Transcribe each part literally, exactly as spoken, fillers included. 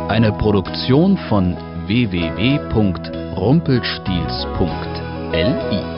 Eine Produktion von w w w punkt rumpelstiels punkt l i.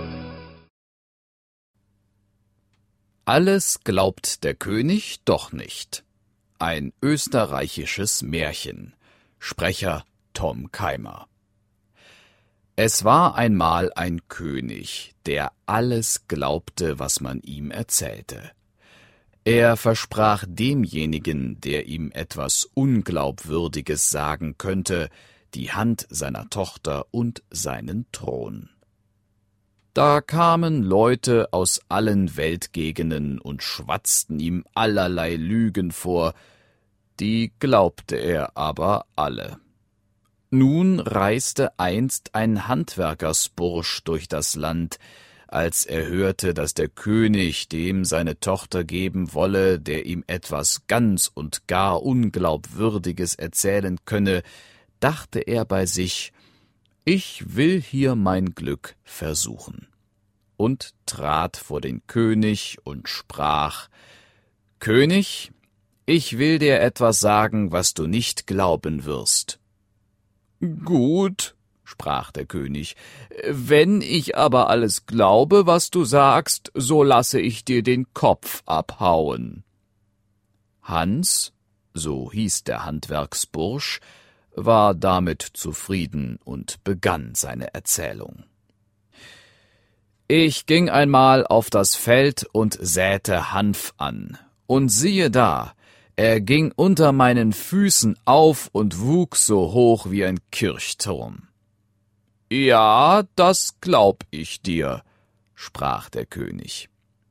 Alles glaubt der König doch nicht. Ein österreichisches Märchen. Sprecher Tom Keimer. Es war einmal ein König, der alles glaubte, was man ihm erzählte. Er versprach demjenigen, der ihm etwas Unglaubwürdiges sagen könnte, die Hand seiner Tochter und seinen Thron. Da kamen Leute aus allen Weltgegenden und schwatzten ihm allerlei Lügen vor, die glaubte er aber alle. Nun reiste einst ein Handwerkersbursch durch das Land, als er hörte, dass der König dem seine Tochter geben wolle, der ihm etwas ganz und gar Unglaubwürdiges erzählen könne, dachte er bei sich, ich will hier mein Glück versuchen, und trat vor den König und sprach, »König, ich will dir etwas sagen, was du nicht glauben wirst.« »Gut«, sprach der König, »wenn ich aber alles glaube, was du sagst, so lasse ich dir den Kopf abhauen.« Hans, so hieß der Handwerksbursch, war damit zufrieden und begann seine Erzählung. »Ich ging einmal auf das Feld und säte Hanf an, und siehe da, er ging unter meinen Füßen auf und wuchs so hoch wie ein Kirchturm.« »Ja, das glaub ich dir«, sprach der König.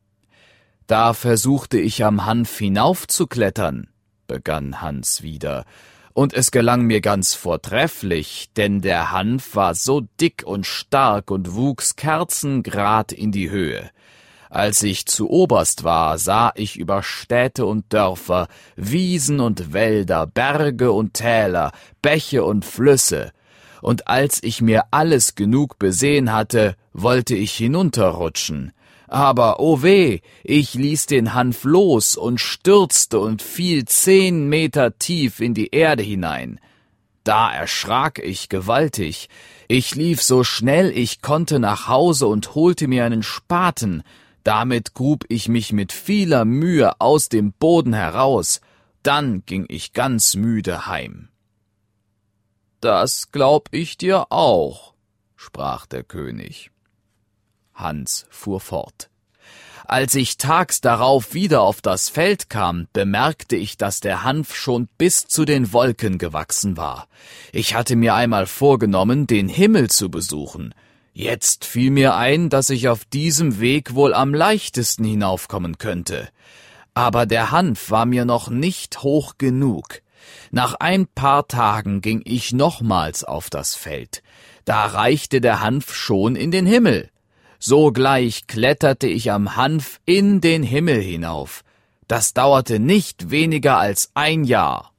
»Da versuchte ich am Hanf hinaufzuklettern«, begann Hans wieder, »und es gelang mir ganz vortrefflich, denn der Hanf war so dick und stark und wuchs kerzengrad in die Höhe. Als ich zu oberst war, sah ich über Städte und Dörfer, Wiesen und Wälder, Berge und Täler, Bäche und Flüsse, und als ich mir alles genug besehen hatte, wollte ich hinunterrutschen. Aber, oh weh, ich ließ den Hanf los und stürzte und fiel zehn Meter tief in die Erde hinein. Da erschrak ich gewaltig. Ich lief so schnell ich konnte nach Hause und holte mir einen Spaten. Damit grub ich mich mit vieler Mühe aus dem Boden heraus. Dann ging ich ganz müde heim.« »Das glaub ich dir auch«, sprach der König. Hans fuhr fort. »Als ich tags darauf wieder auf das Feld kam, bemerkte ich, dass der Hanf schon bis zu den Wolken gewachsen war. Ich hatte mir einmal vorgenommen, den Himmel zu besuchen. Jetzt fiel mir ein, dass ich auf diesem Weg wohl am leichtesten hinaufkommen könnte. Aber der Hanf war mir noch nicht hoch genug. Nach ein paar Tagen ging ich nochmals auf das Feld. Da reichte der Hanf schon in den Himmel. Sogleich kletterte ich am Hanf in den Himmel hinauf. Das dauerte nicht weniger als ein Jahr.«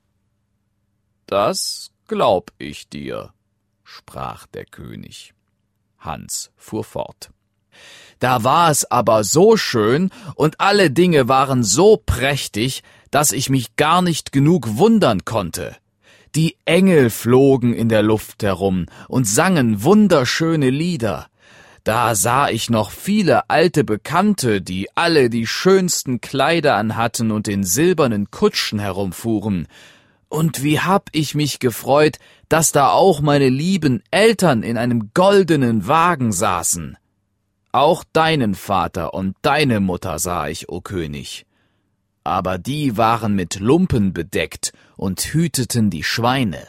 »Das glaub ich dir«, sprach der König. Hans fuhr fort. »Da war es aber so schön und alle Dinge waren so prächtig, dass ich mich gar nicht genug wundern konnte. Die Engel flogen in der Luft herum und sangen wunderschöne Lieder. Da sah ich noch viele alte Bekannte, die alle die schönsten Kleider anhatten und in silbernen Kutschen herumfuhren. Und wie hab ich mich gefreut, dass da auch meine lieben Eltern in einem goldenen Wagen saßen. Auch deinen Vater und deine Mutter sah ich, o König. Aber die waren mit Lumpen bedeckt und hüteten die Schweine.«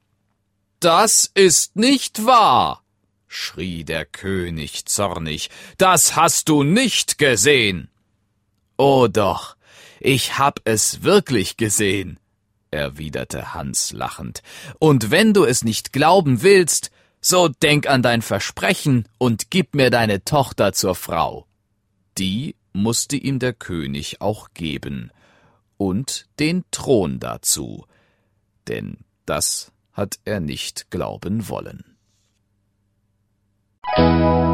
»Das ist nicht wahr«, schrie der König zornig, »das hast du nicht gesehen.« »Oh doch, ich hab es wirklich gesehen«, erwiderte Hans lachend, »und wenn du es nicht glauben willst, so denk an dein Versprechen und gib mir deine Tochter zur Frau.« Die musste ihm der König auch geben, und den Thron dazu, denn das hat er nicht glauben wollen.